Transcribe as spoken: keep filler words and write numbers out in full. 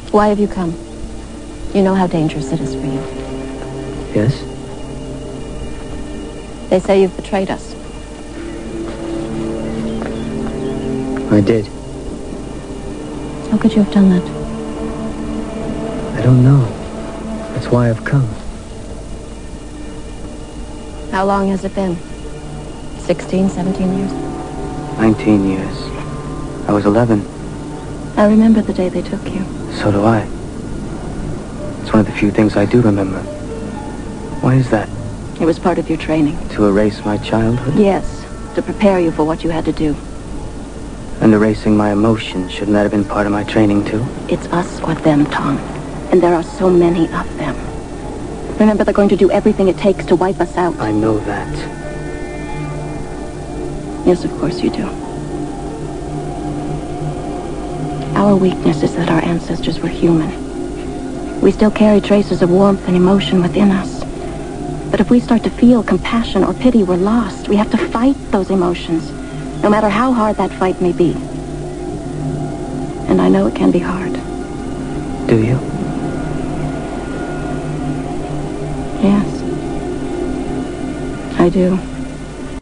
Why have you come? You know how dangerous it is for you. Yes? They say you've betrayed us. I did. How could you have done that? I don't know. That's why I've come. How long has it been? Sixteen, seventeen years? Nineteen years. I was eleven. I remember the day they took you. So do I. It's one of the few things I do remember. Why is that? It was part of your training. To erase my childhood? Yes, to prepare you for what you had to do. And erasing my emotions, shouldn't that have been part of my training too? It's us or them, Tom. And there are so many of them. Remember, they're going to do everything it takes to wipe us out. I know that. Yes, of course you do. Our weakness is that our ancestors were human. We still carry traces of warmth and emotion within us. But if we start to feel compassion or pity, we're lost. We have to fight those emotions, no matter how hard that fight may be. And I know it can be hard. Do you? Yes. I do.